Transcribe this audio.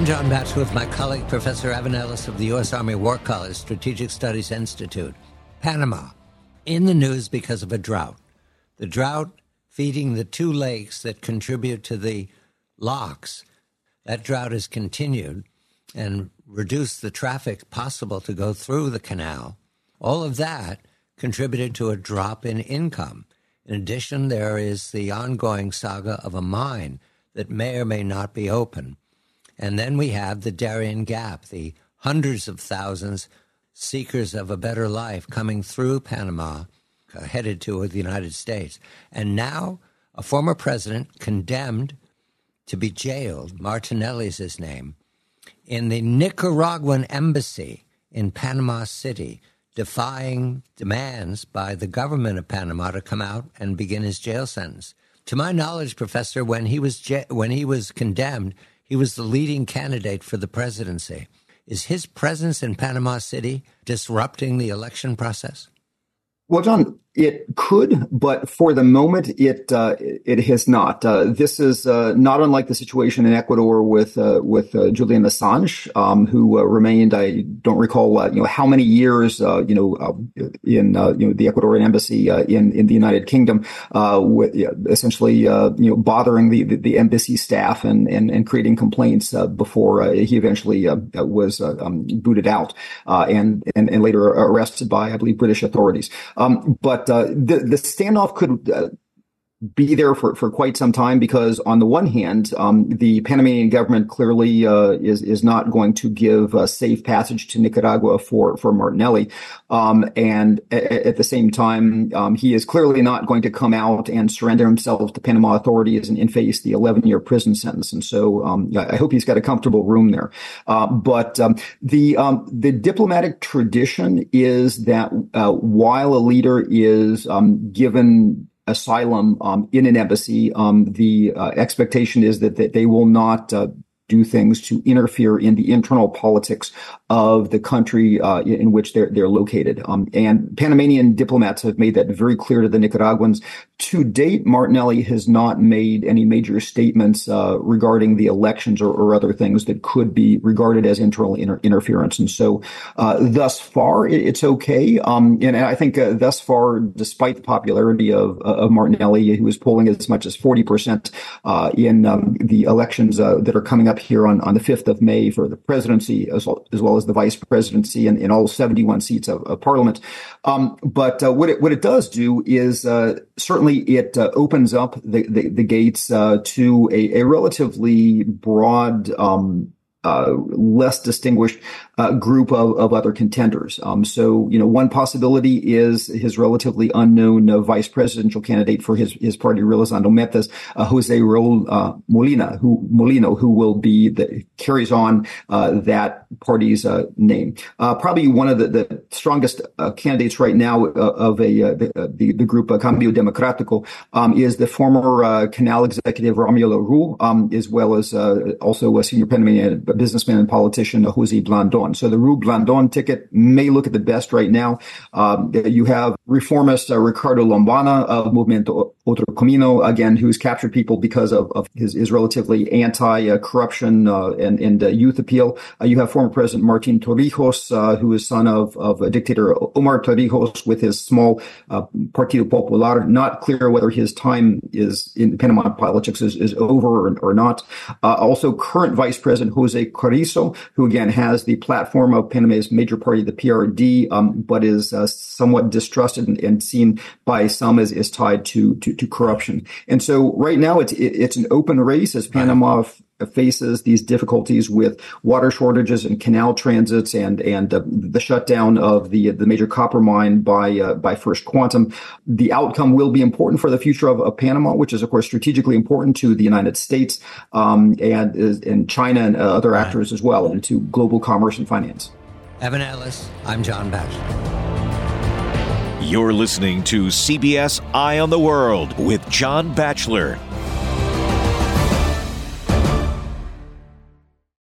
I'm John Batchelor with my colleague, Professor Evan Ellis of the U.S. Army War College Strategic Studies Institute. Panama, in the news because of a drought. The drought feeding the two lakes that contribute to the locks. That drought has continued and reduced the traffic possible to go through the canal. All of that contributed to a drop in income. In addition, there is the ongoing saga of a mine that may or may not be open. And then we have the Darien Gap, the hundreds of thousands seekers of a better life coming through Panama, headed to the United States. And now a former president condemned to be jailed, Martinelli's his name, in the Nicaraguan embassy in Panama City, defying demands by the government of Panama to come out and begin his jail sentence. To my knowledge, Professor, when he was condemned, he was the leading candidate for the presidency. Is his presence in Panama City disrupting the election process? Well, John, it could, but for the moment, it has not. This is not unlike the situation in Ecuador with Julian Assange, who remained. I don't recall, how many years, in the Ecuadorian embassy in the United Kingdom, essentially, bothering the embassy staff and creating complaints before he eventually was booted out and later arrested by, I believe, British authorities. But the standoff could be there for quite some time because, on the one hand, the Panamanian government clearly is not going to give safe passage to Nicaragua for Martinelli, and at the same time, he is clearly not going to come out and surrender himself to Panama authorities and face the 11-year prison sentence. And so, I hope he's got a comfortable room there. But the diplomatic tradition is that while a leader is given asylum in an embassy, the expectation is that they will not do things to interfere in the internal politics of the country in which they're located. And Panamanian diplomats have made that very clear to the Nicaraguans. To date, Martinelli has not made any major statements regarding the elections or other things that could be regarded as internal interference. And so thus far, it's okay. And I think thus far, despite the popularity of Martinelli, who is polling as much as 40% in the elections that are coming up here on the 5th of May for the presidency, as well as the vice presidency in all 71 seats of parliament. But what it does do is certainly it opens up the gates to a relatively broad, less distinguished group of other contenders. So, one possibility is his relatively unknown vice presidential candidate for his party, Relazando Metes, Jose Raul Molino, who will be carries on that party's name. Probably one of the strongest candidates right now of the group Cambio Democrático is the former Canal executive Romulo Rule, as well as also a senior Panamanian businessman and politician Jose Blandon. So the Rue Blandon ticket may look at the best right now. You have reformist Ricardo Lombana of Movimiento Otro Camino, again, who's captured people because of his relatively anti-corruption and youth appeal. You have former President Martin Torrijos, who is son of dictator Omar Torrijos, with his small Partido Popular. Not clear whether his time is in Panama politics is over or not. Also, current Vice President Jose Carrizo, who again has the platform of Panama's major party, the PRD, but is somewhat distrusted and seen by some as tied to corruption. And so right now it's an open race as Panama faces these difficulties with water shortages and canal transits and the shutdown of the major copper mine by First Quantum. The outcome will be important for the future of Panama, which is of course strategically important to the United States and China and other actors as well, and to global commerce and finance. Evan Ellis, I'm John Batchelor. You're listening to CBS Eye on the World with John Batchelor.